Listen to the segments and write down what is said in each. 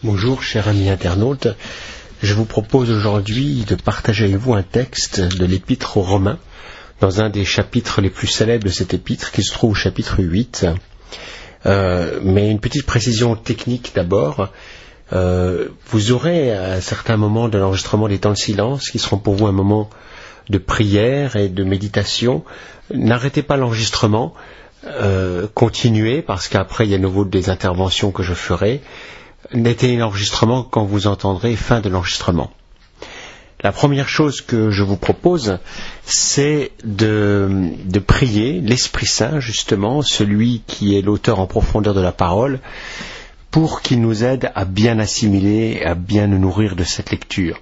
Bonjour chers amis internautes, je vous propose aujourd'hui de partager avec vous un texte de l'épître aux Romains, dans un des chapitres les plus célèbres de cette épître qui se trouve au chapitre 8. Mais une petite précision technique d'abord, vous aurez à certains moments de l'enregistrement des temps de silence qui seront pour vous un moment de prière et de méditation. N'arrêtez pas l'enregistrement, continuez parce qu'après il y a à nouveau des interventions que je ferai. N'éteignez l'enregistrement quand vous entendrez fin de l'enregistrement. La première chose que je vous propose, c'est de prier l'Esprit Saint, justement, celui qui est l'auteur en profondeur de la parole, pour qu'il nous aide à bien assimiler, à bien nous nourrir de cette lecture.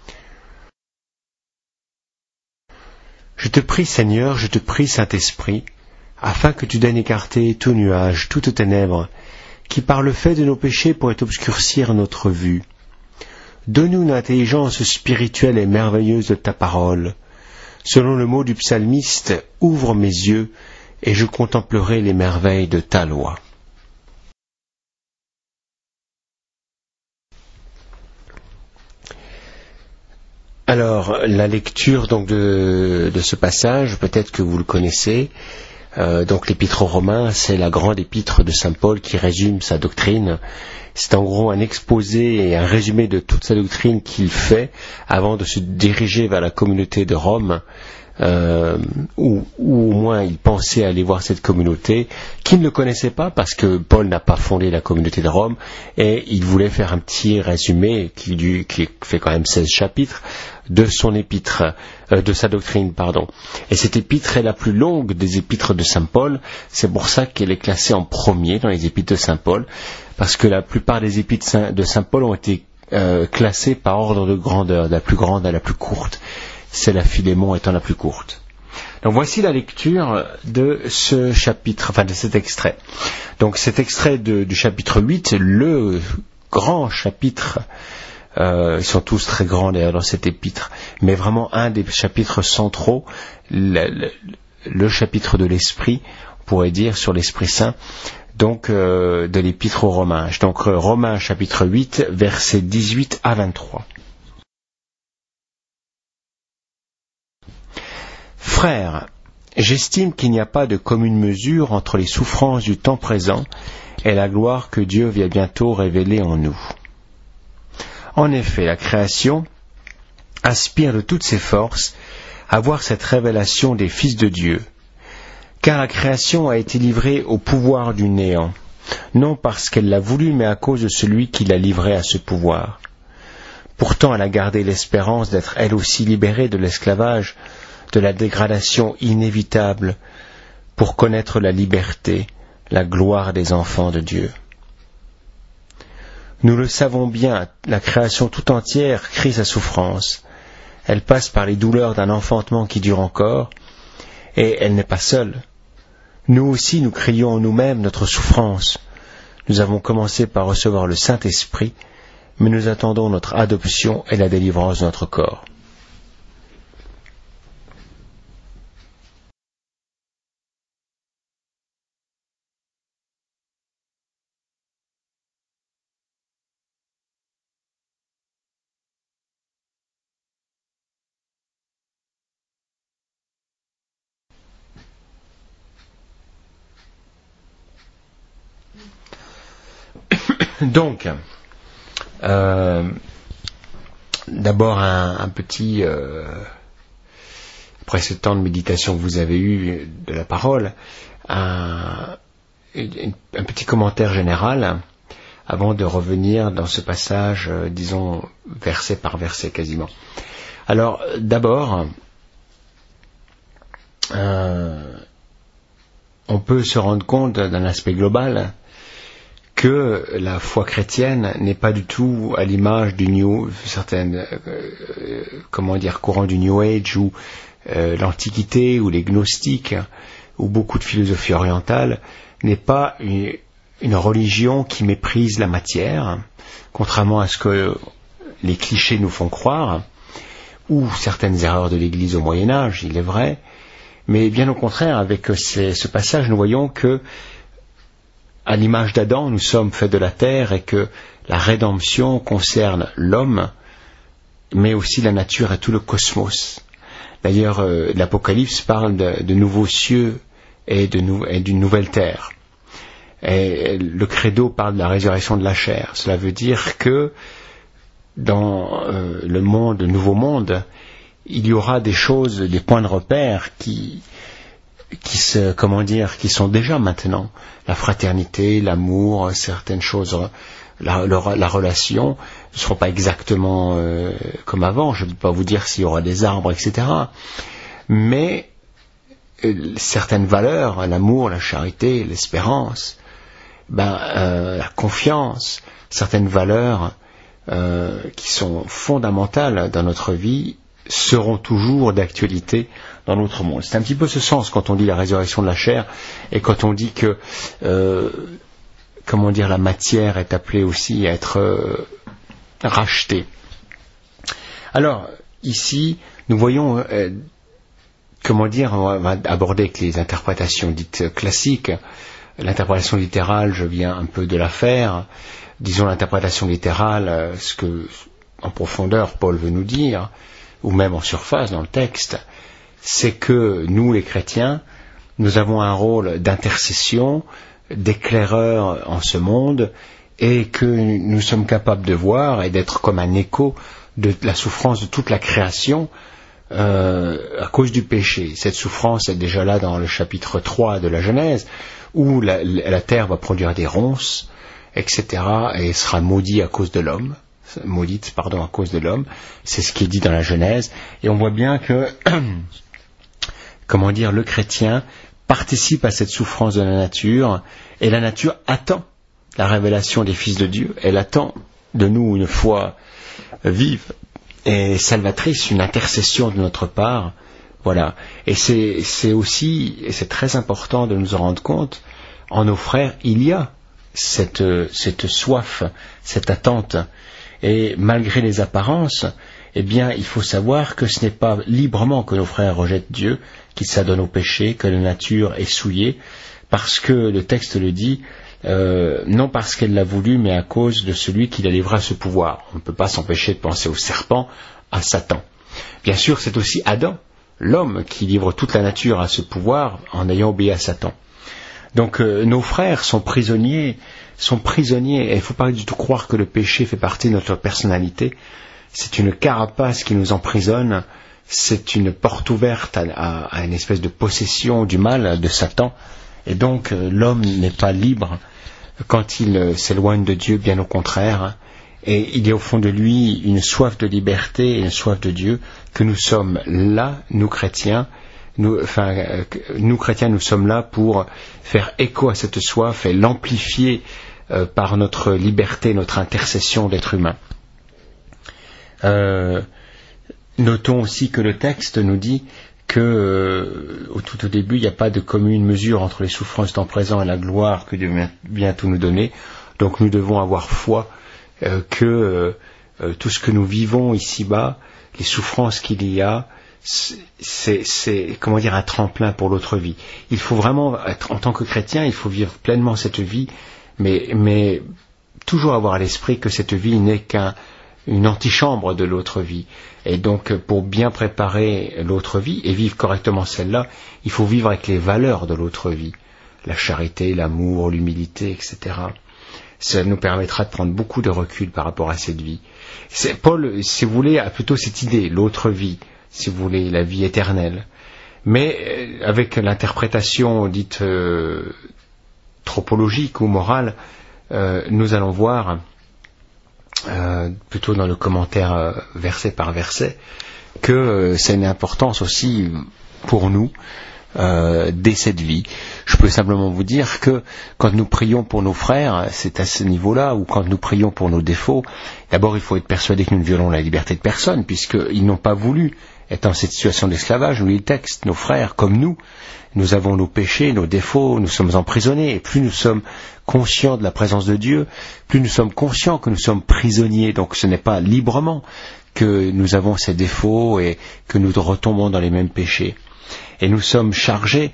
Je te prie, Seigneur, je te prie, Saint-Esprit, afin que tu daignes écarter tout nuage, toute ténèbre, qui par le fait de nos péchés pourrait obscurcir notre vue. Donne-nous une intelligence spirituelle et merveilleuse de ta parole. Selon le mot du psalmiste, ouvre mes yeux et je contemplerai les merveilles de ta loi. Alors, la lecture donc de ce passage, peut-être que vous le connaissez. Donc l'épître aux Romains, c'est la grande épître de saint Paul qui résume sa doctrine. C'est en gros un exposé et un résumé de toute sa doctrine qu'il fait avant de se diriger vers la communauté de Rome, ou au moins il pensait aller voir cette communauté qu'il ne connaissait pas parce que Paul n'a pas fondé la communauté de Rome, et il voulait faire un petit résumé qui fait quand même 16 chapitres de son épître, de sa doctrine, pardon. Et cette épître est la plus longue des épîtres de saint Paul. C'est pour ça qu'elle est classée en premier dans les épîtres de saint Paul, parce que la plupart des épîtres de saint Paul ont été classées par ordre de grandeur, de la plus grande à la plus courte. C'est la Philémon étant la plus courte. Donc voici la lecture de ce chapitre, enfin de cet extrait. Donc cet extrait du chapitre 8, le grand chapitre, ils sont tous très grands d'ailleurs dans cet épître, mais vraiment un des chapitres centraux, le chapitre de l'Esprit, on pourrait dire, sur l'Esprit Saint, donc de l'épître aux Romains. Donc Romains chapitre 8, versets 18 à 23. Frères, j'estime qu'il n'y a pas de commune mesure entre les souffrances du temps présent et la gloire que Dieu va bientôt révéler en nous. En effet, la création aspire de toutes ses forces à voir cette révélation des fils de Dieu, car la création a été livrée au pouvoir du néant, non parce qu'elle l'a voulu, mais à cause de celui qui l'a livrée à ce pouvoir. Pourtant, elle a gardé l'espérance d'être elle aussi libérée de l'esclavage, de la dégradation inévitable, pour connaître la liberté, la gloire des enfants de Dieu. Nous le savons bien, la création tout entière crie sa souffrance. Elle passe par les douleurs d'un enfantement qui dure encore, et elle n'est pas seule. Nous aussi, nous crions en nous-mêmes notre souffrance. Nous avons commencé par recevoir le Saint-Esprit, mais nous attendons notre adoption et la délivrance de notre corps. Donc, d'abord un petit, après ce temps de méditation que vous avez eu de la parole, un petit commentaire général avant de revenir dans ce passage, disons, verset par verset quasiment. Alors, d'abord, on peut se rendre compte d'un aspect global que la foi chrétienne n'est pas du tout à l'image du courant du New Age ou l'Antiquité ou les gnostiques ou beaucoup de philosophie orientale, n'est pas une religion qui méprise la matière, contrairement à ce que les clichés nous font croire, ou certaines erreurs de l'Église au Moyen-Âge, il est vrai, mais bien au contraire, avec ce passage, nous voyons que à l'image d'Adam, nous sommes faits de la terre et que la rédemption concerne l'homme, mais aussi la nature et tout le cosmos. D'ailleurs, l'Apocalypse parle de nouveaux cieux et d'une nouvelle terre. Et le credo parle de la résurrection de la chair. Cela veut dire que dans le nouveau monde, il y aura des choses, des points de repère qui sont déjà maintenant. La fraternité, l'amour, certaines choses, la relation ne seront pas exactement comme avant. Je ne peux pas vous dire s'il y aura des arbres, etc. Mais certaines valeurs, l'amour, la charité, l'espérance, la confiance, certaines valeurs qui sont fondamentales dans notre vie seront toujours d'actualité dans notre monde. C'est un petit peu ce sens quand on dit la résurrection de la chair et quand on dit que la matière est appelée aussi à être rachetée. Alors ici nous voyons on va aborder avec les interprétations dites classiques. L'interprétation littérale, je viens un peu de la faire. Disons l'interprétation littérale, ce que en profondeur Paul veut nous dire, ou même en surface dans le texte, c'est que nous les chrétiens, nous avons un rôle d'intercession, d'éclaireur en ce monde, et que nous sommes capables de voir et d'être comme un écho de la souffrance de toute la création à cause du péché. Cette souffrance est déjà là dans le chapitre 3 de la Genèse, où la terre va produire des ronces, etc., et sera maudite à cause de l'homme. C'est ce qui est dit dans la Genèse. Et on voit bien que, le chrétien participe à cette souffrance de la nature, et la nature attend la révélation des fils de Dieu. Elle attend de nous une foi vive et salvatrice, une intercession de notre part. Voilà. Et c'est aussi, et c'est très important de nous en rendre compte, en nos frères, il y a cette soif, cette attente. Et malgré les apparences, il faut savoir que ce n'est pas librement que nos frères rejettent Dieu, qu'ils s'adonnent au péché, que la nature est souillée, parce que le texte le dit, non parce qu'elle l'a voulu, mais à cause de celui qui la livra à ce pouvoir. On ne peut pas s'empêcher de penser au serpent, à Satan. Bien sûr, c'est aussi Adam, l'homme, qui livre toute la nature à ce pouvoir en ayant obéi à Satan. Donc nos frères sont prisonniers, et il ne faut pas du tout croire que le péché fait partie de notre personnalité. C'est une carapace qui nous emprisonne, c'est une porte ouverte à une espèce de possession du mal, de Satan, et donc l'homme n'est pas libre quand il s'éloigne de Dieu, bien au contraire, et il y a au fond de lui une soif de liberté et une soif de Dieu, que nous sommes là, nous chrétiens, nous sommes là pour faire écho à cette soif et l'amplifier par notre liberté, notre intercession d'être humain. Notons aussi que le texte nous dit que tout au début, il n'y a pas de commune mesure entre les souffrances du temps présent et la gloire que Dieu vient tout nous donner. Donc nous devons avoir foi que tout ce que nous vivons ici-bas, les souffrances qu'il y a, c'est un tremplin pour l'autre vie. Il faut vraiment être, en tant que chrétien, il faut vivre pleinement cette vie, mais toujours avoir à l'esprit que cette vie n'est qu'une antichambre de l'autre vie. Et donc, pour bien préparer l'autre vie et vivre correctement celle-là, il faut vivre avec les valeurs de l'autre vie. La charité, l'amour, l'humilité, etc. Ça nous permettra de prendre beaucoup de recul par rapport à cette vie. Paul, si vous voulez, a plutôt cette idée, l'autre vie, si vous voulez, la vie éternelle. Mais avec l'interprétation dite tropologique ou morale, nous allons voir, plutôt dans le commentaire verset par verset, que c'est une importance aussi pour nous dès cette vie. Je peux simplement vous dire que quand nous prions pour nos frères, c'est à ce niveau-là, ou quand nous prions pour nos défauts, d'abord il faut être persuadé que nous ne violons la liberté de personne, puisqu'ils n'ont pas voulu être dans cette situation d'esclavage. Nous lit le texte, nos frères, comme nous avons nos péchés, nos défauts, nous sommes emprisonnés, et plus nous sommes conscients de la présence de Dieu, plus nous sommes conscients que nous sommes prisonniers. Donc ce n'est pas librement que nous avons ces défauts et que nous retombons dans les mêmes péchés. Et nous sommes chargés,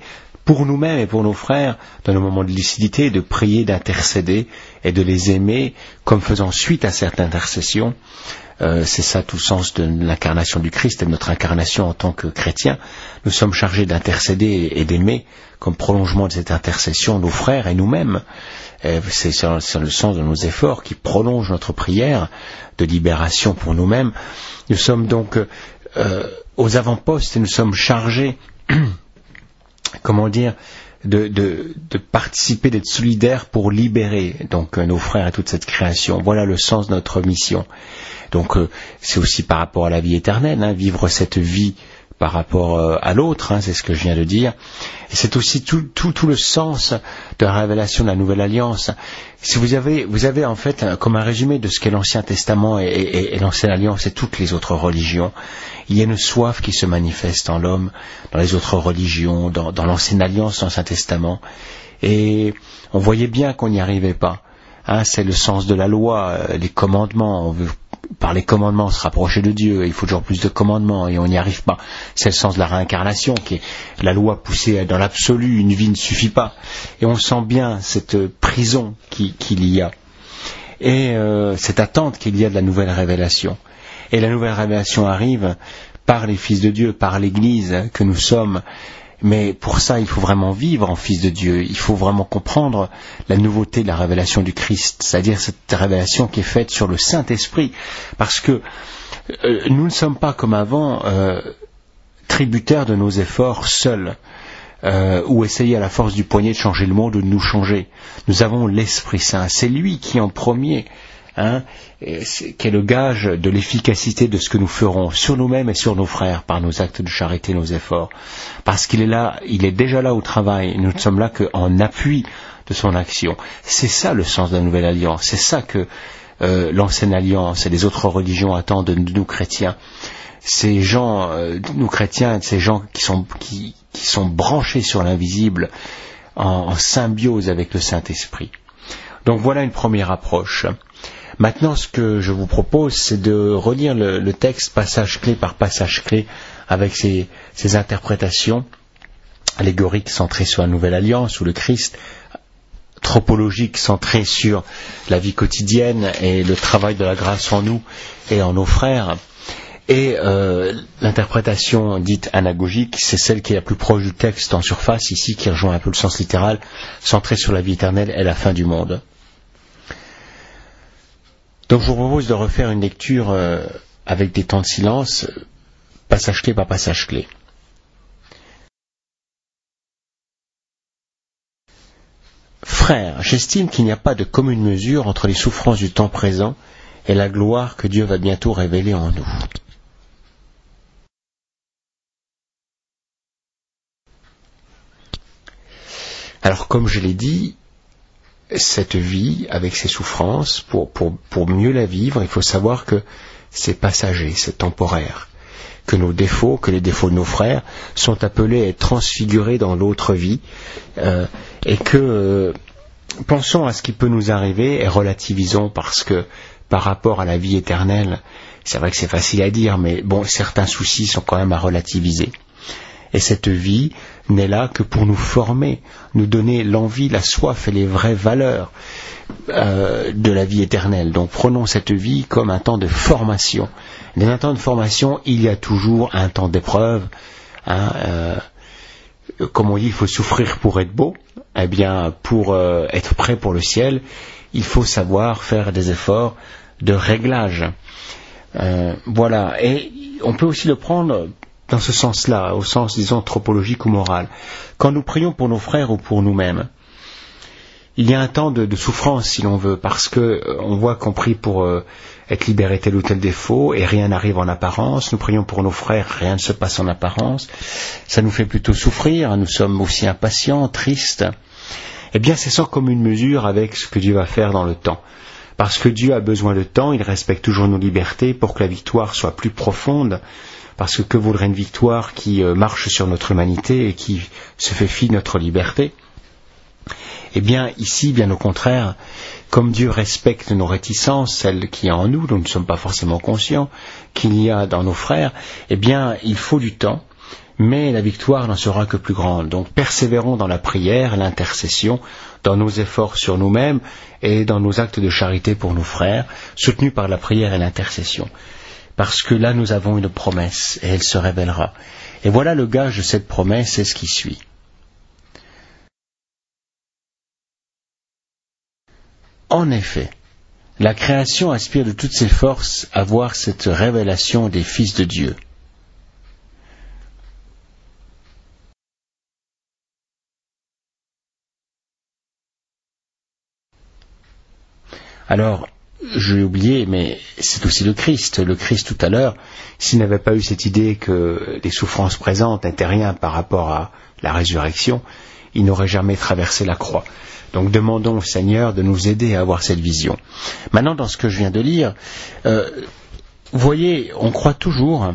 pour nous-mêmes et pour nos frères, dans nos moments de lucidité, de prier, d'intercéder et de les aimer comme faisant suite à cette intercession. C'est ça tout le sens de l'incarnation du Christ et de notre incarnation en tant que chrétiens. Nous sommes chargés d'intercéder et d'aimer comme prolongement de cette intercession nos frères et nous-mêmes. C'est sur le sens de nos efforts qui prolongent notre prière de libération pour nous-mêmes. Nous sommes donc aux avant-postes et nous sommes chargés de participer, d'être solidaires pour libérer donc nos frères et toute cette création. Voilà le sens de notre mission. Donc c'est aussi par rapport à la vie éternelle, vivre cette vie par rapport à l'autre, c'est ce que je viens de dire. Et c'est aussi tout le sens de la révélation de la Nouvelle Alliance. Si vous avez en fait comme un résumé de ce qu'est l'Ancien Testament et l'Ancienne Alliance et toutes les autres religions. Il y a une soif qui se manifeste en l'homme, dans les autres religions, dans l'Ancienne Alliance, dans l'Ancien Testament. Et on voyait bien qu'on n'y arrivait pas. C'est le sens de la loi, les commandements. On veut par les commandements se rapprocher de Dieu, il faut toujours plus de commandements et on n'y arrive pas. C'est le sens de la réincarnation qui est la loi poussée dans l'absolu, une vie ne suffit pas. Et on sent bien cette prison qu'il y a et cette attente qu'il y a de la nouvelle révélation. Et la nouvelle révélation arrive par les fils de Dieu, par l'Église que nous sommes. Mais pour ça, il faut vraiment vivre en fils de Dieu. Il faut vraiment comprendre la nouveauté de la révélation du Christ, c'est-à-dire cette révélation qui est faite sur le Saint-Esprit. Parce que nous ne sommes pas comme avant tributaires de nos efforts seuls, ou essayer à la force du poignet de changer le monde ou de nous changer. Nous avons l'Esprit Saint. C'est lui qui en premier, qui est le gage de l'efficacité de ce que nous ferons sur nous-mêmes et sur nos frères par nos actes de charité, nos efforts. Parce qu'il est là, il est déjà là au travail. Nous ne sommes là qu'en appui de son action. C'est ça le sens de la Nouvelle Alliance. C'est ça que l'Ancienne Alliance et les autres religions attendent de nous chrétiens. Ces gens, nous chrétiens, ces gens qui sont branchés sur l'invisible en symbiose avec le Saint-Esprit. Donc voilà une première approche. Maintenant, ce que je vous propose, c'est de relire le texte passage clé par passage clé avec ses interprétations allégoriques centrées sur la Nouvelle Alliance ou le Christ, tropologiques centrées sur la vie quotidienne et le travail de la grâce en nous et en nos frères. Et l'interprétation dite anagogique, c'est celle qui est la plus proche du texte en surface, ici, qui rejoint un peu le sens littéral, centrée sur la vie éternelle et la fin du monde. Donc je vous propose de refaire une lecture avec des temps de silence, passage clé par passage clé. Frères, j'estime qu'il n'y a pas de commune mesure entre les souffrances du temps présent et la gloire que Dieu va bientôt révéler en nous. Alors comme je l'ai dit, cette vie, avec ses souffrances, pour mieux la vivre, il faut savoir que c'est passager, c'est temporaire. Que nos défauts, que les défauts de nos frères sont appelés à être transfigurés dans l'autre vie, et que pensons à ce qui peut nous arriver et relativisons, parce que par rapport à la vie éternelle, c'est vrai que c'est facile à dire, mais bon, certains soucis sont quand même à relativiser. Et cette vie n'est là que pour nous former, nous donner l'envie, la soif et les vraies valeurs de la vie éternelle. Donc prenons cette vie comme un temps de formation. Dans un temps de formation, il y a toujours un temps d'épreuve. Comme on dit, il faut souffrir pour être beau. Eh bien, pour être prêt pour le ciel, il faut savoir faire des efforts de réglage. Voilà. Et on peut aussi le prendre dans ce sens-là, au sens, disons, anthropologique ou moral. Quand nous prions pour nos frères ou pour nous-mêmes, il y a un temps de souffrance, si l'on veut, parce que on voit qu'on prie pour être libéré tel ou tel défaut, et rien n'arrive en apparence. Nous prions pour nos frères, rien ne se passe en apparence. Ça nous fait plutôt souffrir, nous sommes aussi impatients, tristes. Eh bien, c'est sans commune mesure avec ce que Dieu va faire dans le temps. Parce que Dieu a besoin de temps, il respecte toujours nos libertés pour que la victoire soit plus profonde. Parce que vaudrait une victoire qui marche sur notre humanité et qui se fait fi de notre liberté? Eh bien, ici, bien au contraire, comme Dieu respecte nos réticences, celles qu'il y a en nous, dont nous ne sommes pas forcément conscients, qu'il y a dans nos frères, eh bien, il faut du temps, mais la victoire n'en sera que plus grande. Donc persévérons dans la prière, l'intercession, dans nos efforts sur nous-mêmes et dans nos actes de charité pour nos frères, soutenus par la prière et l'intercession. Parce que là nous avons une promesse et elle se révélera. Et voilà le gage de cette promesse, c'est ce qui suit. En effet, la création aspire de toutes ses forces à voir cette révélation des fils de Dieu. Alors, j'ai oublié, mais c'est aussi le Christ. Le Christ tout à l'heure, s'il n'avait pas eu cette idée que les souffrances présentes n'étaient rien par rapport à la résurrection, il n'aurait jamais traversé la croix. Donc demandons au Seigneur de nous aider à avoir cette vision. Maintenant, dans ce que je viens de lire, vous voyez, on croit toujours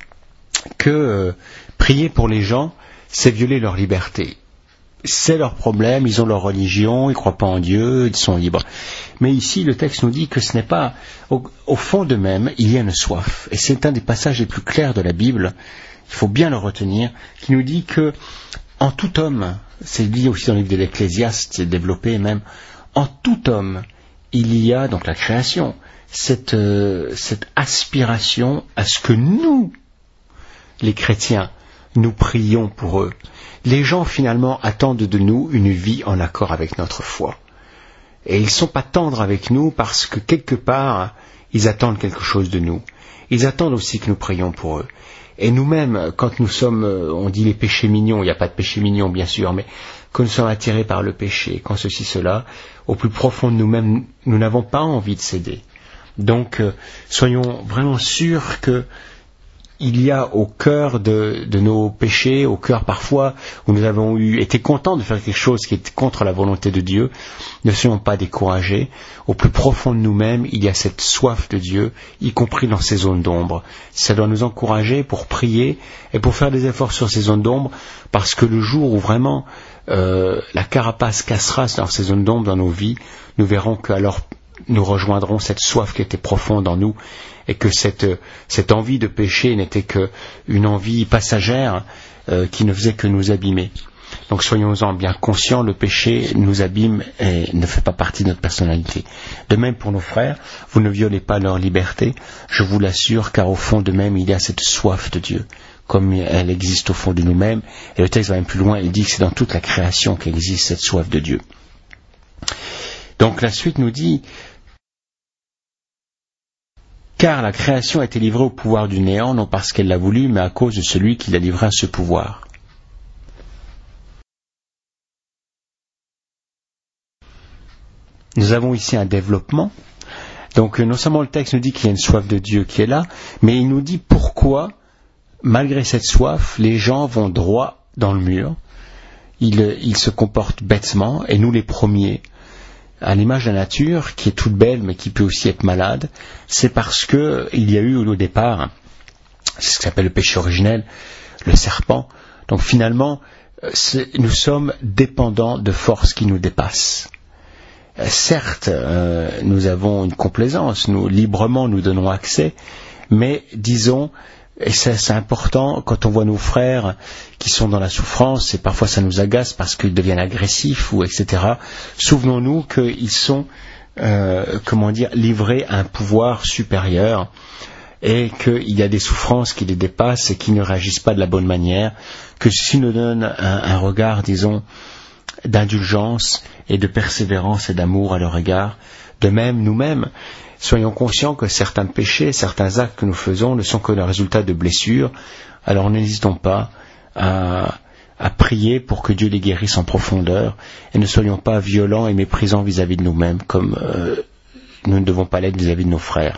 que prier pour les gens, c'est violer leur liberté. C'est leur problème, ils ont leur religion, ils ne croient pas en Dieu, ils sont libres. Mais ici, le texte nous dit que ce n'est pas... Au fond d'eux-mêmes, il y a une soif. Et c'est un des passages les plus clairs de la Bible, il faut bien le retenir, qui nous dit que en tout homme, c'est dit aussi dans le livre de l'Ecclésiaste, c'est développé même, en tout homme, il y a, donc la création, cette aspiration à ce que nous, les chrétiens, nous prions pour eux. Les gens finalement attendent de nous une vie en accord avec notre foi. Et ils ne sont pas tendres avec nous parce que quelque part, ils attendent quelque chose de nous. Ils attendent aussi que nous prions pour eux. Et nous-mêmes, quand nous sommes, on dit les péchés mignons, il n'y a pas de péché mignon bien sûr, mais quand nous sommes attirés par le péché, quand ceci, cela, au plus profond de nous-mêmes, nous n'avons pas envie de céder. Donc, soyons vraiment sûrs que il y a au cœur de nos péchés, au cœur parfois où nous avons été contents de faire quelque chose qui est contre la volonté de Dieu, ne soyons pas découragés. Au plus profond de nous-mêmes, il y a cette soif de Dieu, y compris dans ces zones d'ombre. Ça doit nous encourager pour prier et pour faire des efforts sur ces zones d'ombre, parce que le jour où vraiment la carapace cassera dans ces zones d'ombre dans nos vies, nous verrons qu'alors nous rejoindrons cette soif qui était profonde en nous, et que cette envie de pécher n'était qu'une envie passagère qui ne faisait que nous abîmer. Donc soyons-en bien conscients, le péché nous abîme et ne fait pas partie de notre personnalité. De même pour nos frères, vous ne violez pas leur liberté, je vous l'assure, car au fond d'eux-mêmes, il y a cette soif de Dieu, comme elle existe au fond de nous-mêmes. Et le texte va même plus loin, il dit que c'est dans toute la création qu'existe cette soif de Dieu. Donc la suite nous dit: car la création a été livrée au pouvoir du néant, non parce qu'elle l'a voulu, mais à cause de celui qui l'a livrée à ce pouvoir. Nous avons ici un développement. Donc non seulement le texte nous dit qu'il y a une soif de Dieu qui est là, mais il nous dit pourquoi, malgré cette soif, les gens vont droit dans le mur. Ils se comportent bêtement, et nous les premiers, à l'image de la nature, qui est toute belle, mais qui peut aussi être malade. C'est parce que il y a eu au départ, c'est ce qui s'appelle le péché originel, le serpent. Donc finalement, nous sommes dépendants de forces qui nous dépassent. Certes, nous avons une complaisance, nous librement nous donnons accès, mais disons, et c'est important, quand on voit nos frères qui sont dans la souffrance, et parfois ça nous agace parce qu'ils deviennent agressifs, ou etc., souvenons-nous qu'ils sont, livrés à un pouvoir supérieur, et qu'il y a des souffrances qui les dépassent et qui ne réagissent pas de la bonne manière, que ceci nous donne un regard, disons, d'indulgence et de persévérance et d'amour à leur égard. De même, nous-mêmes, soyons conscients que certains péchés, certains actes que nous faisons ne sont que le résultat de blessures. Alors n'hésitons pas à prier pour que Dieu les guérisse en profondeur, et ne soyons pas violents et méprisants vis-à-vis de nous-mêmes, comme nous ne devons pas l'être vis-à-vis de nos frères.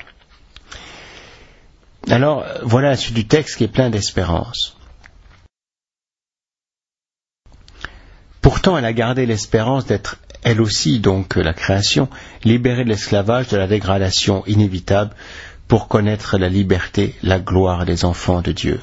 Alors voilà la suite du texte qui est plein d'espérance. Pourtant, elle a gardé l'espérance d'être, elle aussi, donc la création, libérée de l'esclavage, de la dégradation inévitable, pour connaître la liberté, la gloire des enfants de Dieu.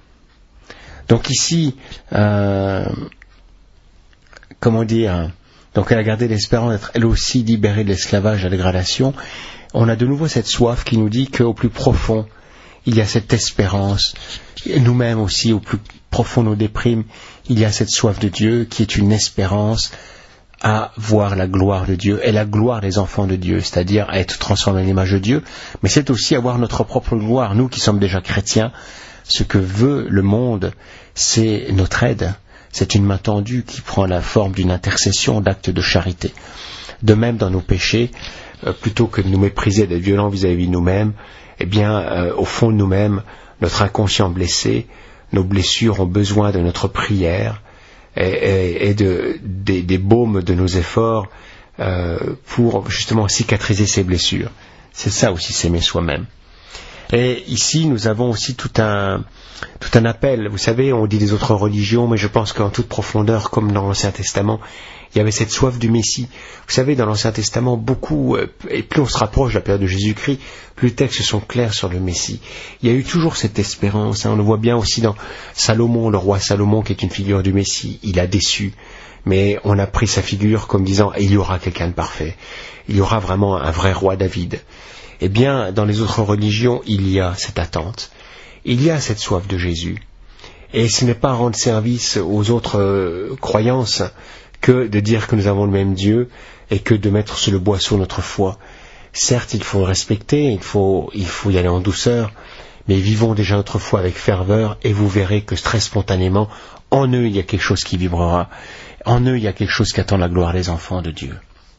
Donc ici, Donc elle a gardé l'espérance d'être elle aussi libérée de l'esclavage et de la dégradation. On a de nouveau cette soif qui nous dit qu'au plus profond, il y a cette espérance. Et nous-mêmes aussi, au plus profond de nos déprimes, il y a cette soif de Dieu qui est une espérance à voir la gloire de Dieu et la gloire des enfants de Dieu, c'est-à-dire à être transformés à l'image de Dieu, mais c'est aussi avoir notre propre gloire. Nous qui sommes déjà chrétiens, ce que veut le monde, c'est notre aide. C'est une main tendue qui prend la forme d'une intercession, d'acte de charité. De même, dans nos péchés, plutôt que de nous mépriser, d'être violents vis-à-vis de nous-mêmes, eh bien, au fond de nous-mêmes, notre inconscient blessé, nos blessures ont besoin de notre prière et des baumes de nos efforts pour justement cicatriser ces blessures. C'est ça aussi, s'aimer soi-même. Et ici, nous avons aussi tout un appel. Vous savez, on dit les autres religions, mais je pense qu'en toute profondeur, comme dans l'Ancien Testament, il y avait cette soif du Messie. Vous savez, dans l'Ancien Testament, beaucoup, et plus on se rapproche de la période de Jésus-Christ, plus les textes sont clairs sur le Messie. Il y a eu toujours cette espérance. On le voit bien aussi dans Salomon, le roi Salomon, qui est une figure du Messie. Il a déçu, mais on a pris sa figure comme disant « il y aura quelqu'un de parfait. Il y aura vraiment un vrai roi David ». Eh bien, dans les autres religions, il y a cette attente. Il y a cette soif de Jésus. Et ce n'est pas rendre service aux autres croyances que de dire que nous avons le même Dieu et que de mettre sur le boisseau notre foi. Certes, il faut le respecter, il faut y aller en douceur, mais vivons déjà notre foi avec ferveur et vous verrez que très spontanément, en eux, il y a quelque chose qui vibrera. En eux, il y a quelque chose qui attend la gloire des enfants de Dieu.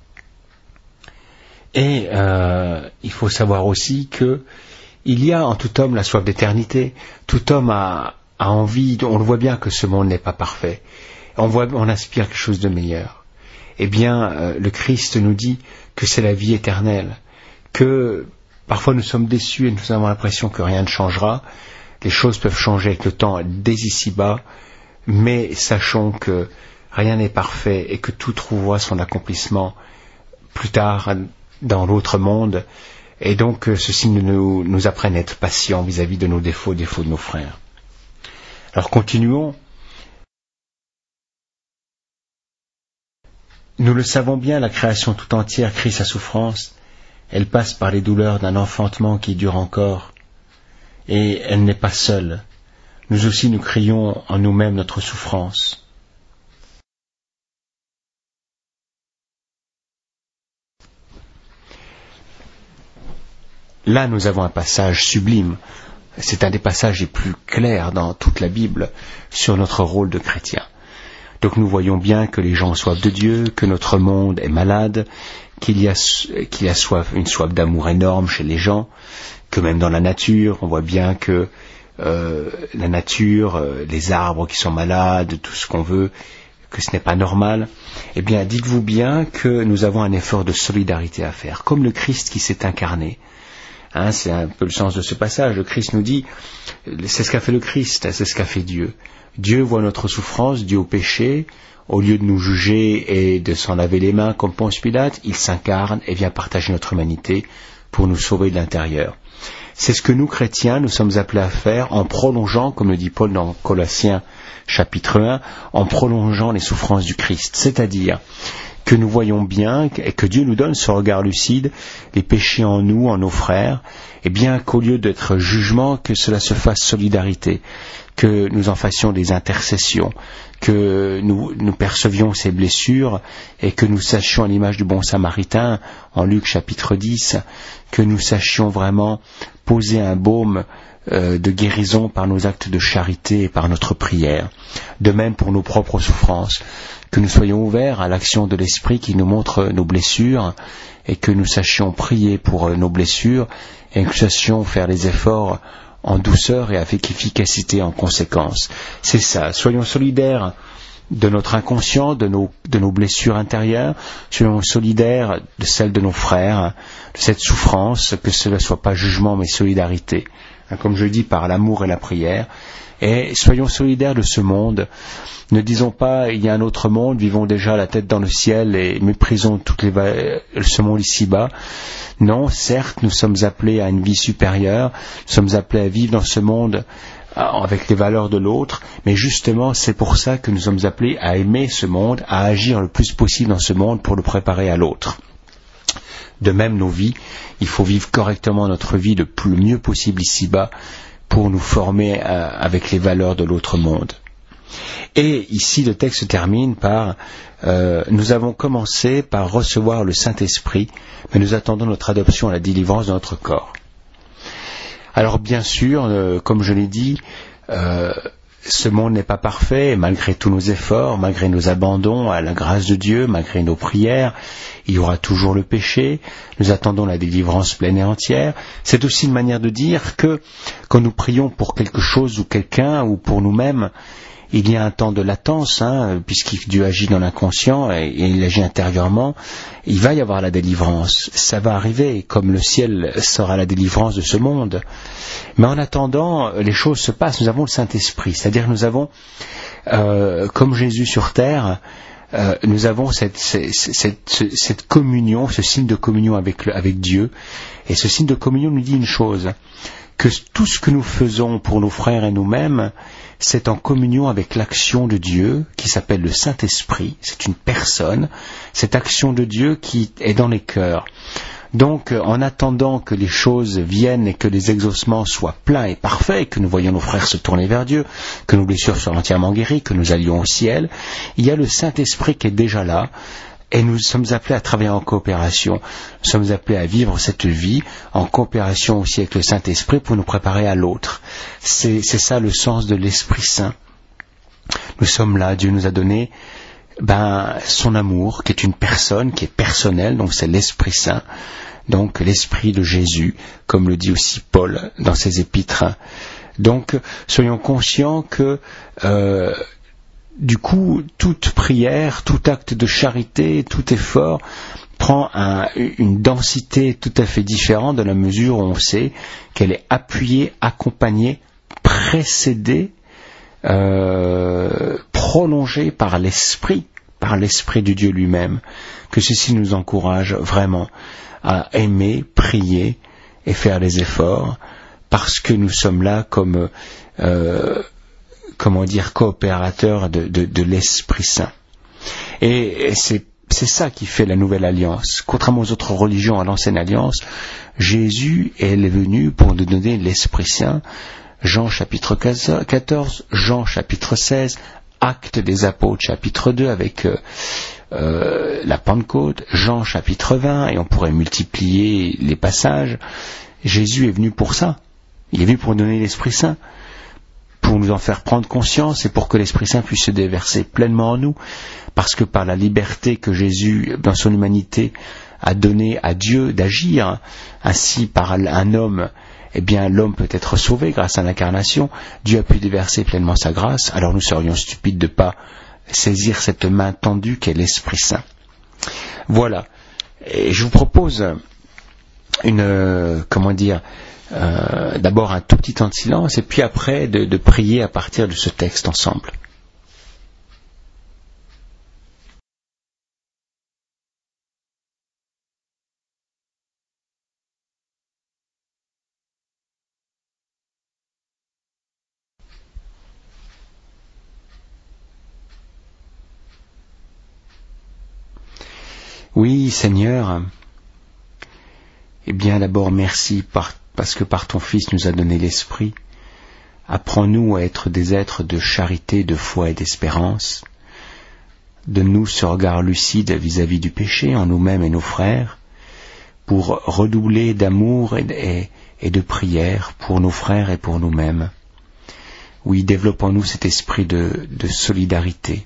Et il faut savoir aussi que il y a en tout homme la soif d'éternité. Tout homme a envie, on le voit bien que ce monde n'est pas parfait. On aspire quelque chose de meilleur. Eh bien, le Christ nous dit que c'est la vie éternelle, que parfois nous sommes déçus et nous avons l'impression que rien ne changera. Les choses peuvent changer avec le temps dès ici-bas, mais sachons que rien n'est parfait et que tout trouvera son accomplissement plus tard dans l'autre monde. Et donc, ceci nous apprenne à être patients vis-à-vis de nos défauts de nos frères. Alors, continuons. Nous le savons bien, la création tout entière crie sa souffrance. Elle passe par les douleurs d'un enfantement qui dure encore. Et elle n'est pas seule. Nous aussi, nous crions en nous-mêmes notre souffrance. Là, nous avons un passage sublime. C'est un des passages les plus clairs dans toute la Bible sur notre rôle de chrétien. Donc nous voyons bien que les gens ont soif de Dieu, que notre monde est malade, qu'il y a une soif d'amour énorme chez les gens, que même dans la nature, on voit bien que la nature, les arbres qui sont malades, tout ce qu'on veut, que ce n'est pas normal. Eh bien, dites-vous bien que nous avons un effort de solidarité à faire, comme le Christ qui s'est incarné. C'est un peu le sens de ce passage. Le Christ nous dit, c'est ce qu'a fait le Christ, c'est ce qu'a fait Dieu. Dieu voit notre souffrance due au péché. Au lieu de nous juger et de s'en laver les mains comme Ponce Pilate, il s'incarne et vient partager notre humanité pour nous sauver de l'intérieur. C'est ce que nous, chrétiens, nous sommes appelés à faire en prolongeant, comme le dit Paul dans Colossiens chapitre 1, en prolongeant les souffrances du Christ. C'est-à-dire que nous voyons bien et que Dieu nous donne ce regard lucide, les péchés en nous, en nos frères, et bien qu'au lieu d'être jugement, que cela se fasse solidarité, que nous en fassions des intercessions, que nous percevions ces blessures et que nous sachions à l'image du bon samaritain, en Luc chapitre 10, que nous sachions vraiment poser un baume de guérison par nos actes de charité et par notre prière. De même pour nos propres souffrances, que nous soyons ouverts à l'action de l'Esprit qui nous montre nos blessures et que nous sachions prier pour nos blessures et que nous sachions faire les efforts en douceur et avec efficacité en conséquence. C'est ça, soyons solidaires de notre inconscient, de nos blessures intérieures, soyons solidaires de celles de nos frères, de cette souffrance, que cela ne soit pas jugement mais solidarité, comme je dis, par l'amour et la prière, et soyons solidaires de ce monde. Ne disons pas il y a un autre monde, vivons déjà la tête dans le ciel et méprisons ce monde ici-bas. Non, certes, nous sommes appelés à une vie supérieure, nous sommes appelés à vivre dans ce monde avec les valeurs de l'autre, mais justement c'est pour ça que nous sommes appelés à aimer ce monde, à agir le plus possible dans ce monde pour le préparer à l'autre. De même, nos vies, il faut vivre correctement notre vie le mieux possible ici-bas pour nous former avec les valeurs de l'autre monde. Et ici, le texte se termine par nous avons commencé par recevoir le Saint-Esprit, mais nous attendons notre adoption à la délivrance de notre corps. Alors bien sûr, comme je l'ai dit, ce monde n'est pas parfait, et malgré tous nos efforts, malgré nos abandons à la grâce de Dieu, malgré nos prières, il y aura toujours le péché. Nous attendons la délivrance pleine et entière. C'est aussi une manière de dire que quand nous prions pour quelque chose ou quelqu'un ou pour nous-mêmes, il y a un temps de latence, puisque Dieu agit dans l'inconscient et il agit intérieurement. Il va y avoir la délivrance. Ça va arriver, comme le ciel sera la délivrance de ce monde. Mais en attendant, les choses se passent. Nous avons le Saint-Esprit, c'est-à-dire nous avons, comme Jésus sur terre, nous avons cette communion, ce signe de communion avec Dieu. Et ce signe de communion nous dit une chose, que tout ce que nous faisons pour nos frères et nous-mêmes, c'est en communion avec l'action de Dieu qui s'appelle le Saint-Esprit. C'est une personne, cette action de Dieu qui est dans les cœurs. Donc, en attendant que les choses viennent et que les exaucements soient pleins et parfaits, que nous voyons nos frères se tourner vers Dieu, que nos blessures soient entièrement guéries, que nous allions au ciel, il y a le Saint-Esprit qui est déjà là. Et nous sommes appelés à travailler en coopération. Nous sommes appelés à vivre cette vie en coopération aussi avec le Saint-Esprit pour nous préparer à l'autre. C'est ça le sens de l'Esprit Saint. Nous sommes là, Dieu nous a donné son amour, qui est une personne, qui est personnelle, donc c'est l'Esprit Saint. Donc l'Esprit de Jésus, comme le dit aussi Paul dans ses épîtres. Donc soyons conscients que du coup, toute prière, tout acte de charité, tout effort prend une densité tout à fait différente dans la mesure où on sait qu'elle est appuyée, accompagnée, précédée, prolongée par l'Esprit de Dieu lui-même. Que ceci nous encourage vraiment à aimer, prier et faire des efforts parce que nous sommes là comme coopérateur de l'Esprit Saint. Et c'est ça qui fait la nouvelle alliance. Contrairement aux autres religions à l'ancienne alliance, Jésus est venu pour nous donner l'Esprit Saint. Jean chapitre 14, Jean chapitre 16, Actes des Apôtres chapitre 2 avec la Pentecôte, Jean chapitre 20, et on pourrait multiplier les passages. Jésus est venu pour ça. Il est venu pour nous donner l'Esprit Saint, pour nous en faire prendre conscience et pour que l'Esprit Saint puisse se déverser pleinement en nous, parce que par la liberté que Jésus, dans son humanité, a donnée à Dieu d'agir, ainsi par un homme, l'homme peut être sauvé grâce à l'incarnation. Dieu a pu déverser pleinement sa grâce, alors nous serions stupides de ne pas saisir cette main tendue qu'est l'Esprit Saint. Voilà. Et je vous propose d'abord un tout petit temps de silence et puis après de prier à partir de ce texte ensemble. Oui, Seigneur, d'abord merci parce que par ton Fils nous a donné l'Esprit. Apprends-nous à être des êtres de charité, de foi et d'espérance. Donne-nous ce regard lucide vis-à-vis du péché en nous-mêmes et nos frères, pour redoubler d'amour et de prière pour nos frères et pour nous-mêmes. Oui, développe en nous cet esprit de solidarité.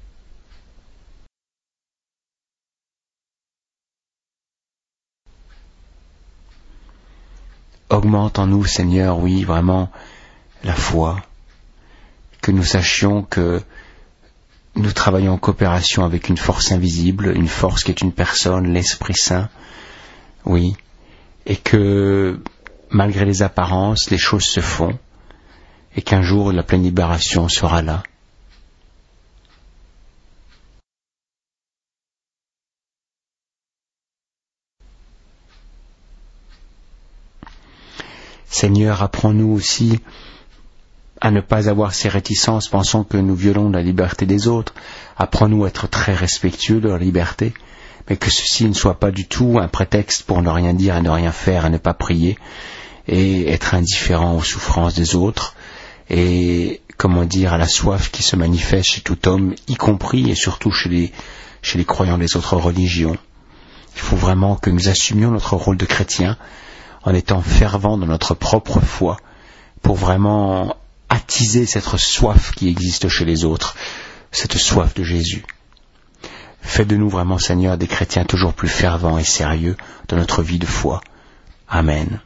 Augmente en nous, Seigneur, oui, vraiment, la foi, que nous sachions que nous travaillons en coopération avec une force invisible, une force qui est une personne, l'Esprit Saint, oui, et que malgré les apparences, les choses se font, et qu'un jour la pleine libération sera là. Seigneur, apprends-nous aussi à ne pas avoir ces réticences, pensant que nous violons la liberté des autres. Apprends-nous à être très respectueux de leur liberté, mais que ceci ne soit pas du tout un prétexte pour ne rien dire, à ne rien faire, à ne pas prier, et être indifférent aux souffrances des autres, et, à la soif qui se manifeste chez tout homme, y compris et surtout chez les croyants des autres religions. Il faut vraiment que nous assumions notre rôle de chrétien en étant fervents dans notre propre foi pour vraiment attiser cette soif qui existe chez les autres, cette soif de Jésus. Fais de nous vraiment, Seigneur, des chrétiens toujours plus fervents et sérieux dans notre vie de foi. Amen.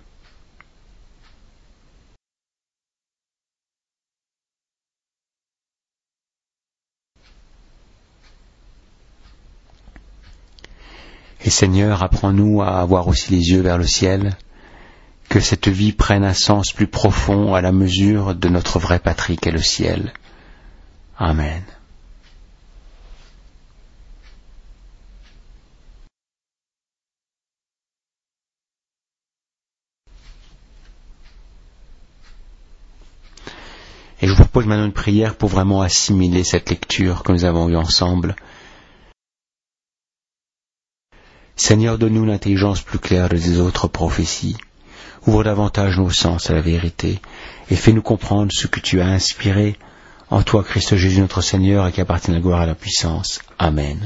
Et Seigneur, apprends-nous à avoir aussi les yeux vers le ciel, que cette vie prenne un sens plus profond à la mesure de notre vraie patrie qu'est le ciel. Amen. Et je vous propose maintenant une prière pour vraiment assimiler cette lecture que nous avons eue ensemble. Seigneur, donne-nous l'intelligence plus claire des autres prophéties. Ouvre davantage nos sens à la vérité et fais-nous comprendre ce que tu as inspiré en toi, Christ Jésus notre Seigneur, et qui appartient à la gloire et à la puissance. Amen.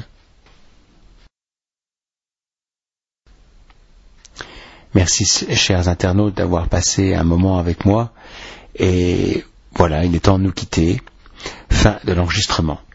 Merci, chers internautes, d'avoir passé un moment avec moi. Et voilà, il est temps de nous quitter. Fin de l'enregistrement.